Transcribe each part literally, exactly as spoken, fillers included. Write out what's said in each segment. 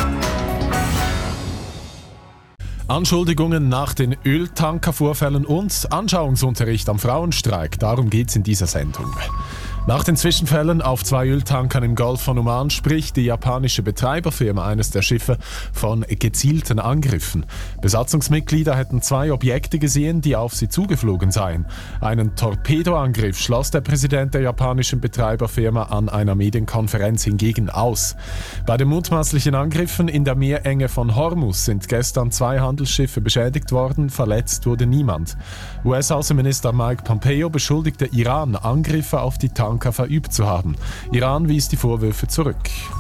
Anschuldigungen nach den Öltankervorfällen und Anschauungsunterricht am Frauenstreik. Darum geht's in dieser Sendung. Nach den Zwischenfällen auf zwei Öltankern im Golf von Oman spricht die japanische Betreiberfirma eines der Schiffe von gezielten Angriffen. Besatzungsmitglieder hätten zwei Objekte gesehen, die auf sie zugeflogen seien. Einen Torpedoangriff schloss der Präsident der japanischen Betreiberfirma an einer Medienkonferenz hingegen aus. Bei den mutmaßlichen Angriffen in der Meerenge von Hormuz sind gestern zwei Handelsschiffe beschädigt worden, verletzt wurde niemand. U S-Außenminister Mike Pompeo beschuldigte Iran, Angriffe auf die Tanker verübt zu haben. Iran wies die Vorwürfe zurück.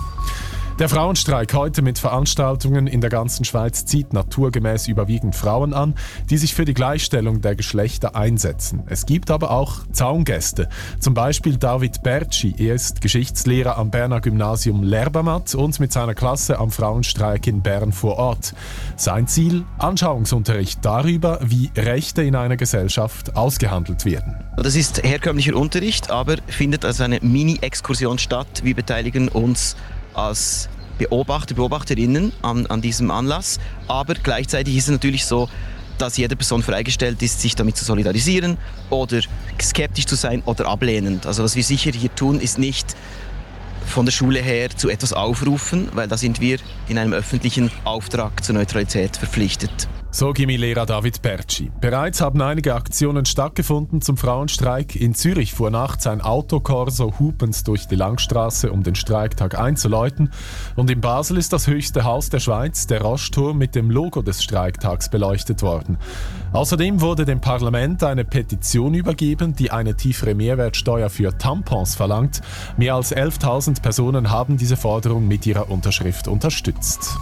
Der Frauenstreik heute mit Veranstaltungen in der ganzen Schweiz zieht naturgemäß überwiegend Frauen an, die sich für die Gleichstellung der Geschlechter einsetzen. Es gibt aber auch Zaungäste, zum Beispiel David Bertschi. Er ist Geschichtslehrer am Berner Gymnasium Lerbermatt und mit seiner Klasse am Frauenstreik in Bern vor Ort. Sein Ziel? Anschauungsunterricht darüber, wie Rechte in einer Gesellschaft ausgehandelt werden. Das ist herkömmlicher Unterricht, aber findet als eine Mini-Exkursion statt. Wir beteiligen uns als Beobachter, Beobachterinnen an, an diesem Anlass. Aber gleichzeitig ist es natürlich so, dass jede Person freigestellt ist, sich damit zu solidarisieren oder skeptisch zu sein oder ablehnend. Also was wir sicher hier tun, ist nicht von der Schule her zu etwas aufrufen, weil da sind wir in einem öffentlichen Auftrag zur Neutralität verpflichtet. So Gimmi-Lehrer David Bertschi. Bereits haben einige Aktionen stattgefunden zum Frauenstreik. In Zürich fuhr nachts ein Autokorso hupend durch die Langstrasse, um den Streiktag einzuläuten. Und in Basel ist das höchste Haus der Schweiz, der Roschturm, mit dem Logo des Streiktags beleuchtet worden. Außerdem wurde dem Parlament eine Petition übergeben, die eine tiefere Mehrwertsteuer für Tampons verlangt. Mehr als elftausend Personen haben diese Forderung mit ihrer Unterschrift unterstützt.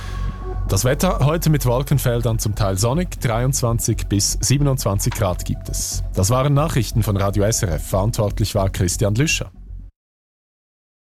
Das Wetter heute mit Wolkenfeldern zum Teil sonnig, dreiundzwanzig bis siebenundzwanzig Grad gibt es. Das waren Nachrichten von Radio S R F. Verantwortlich war Christian Lüscher.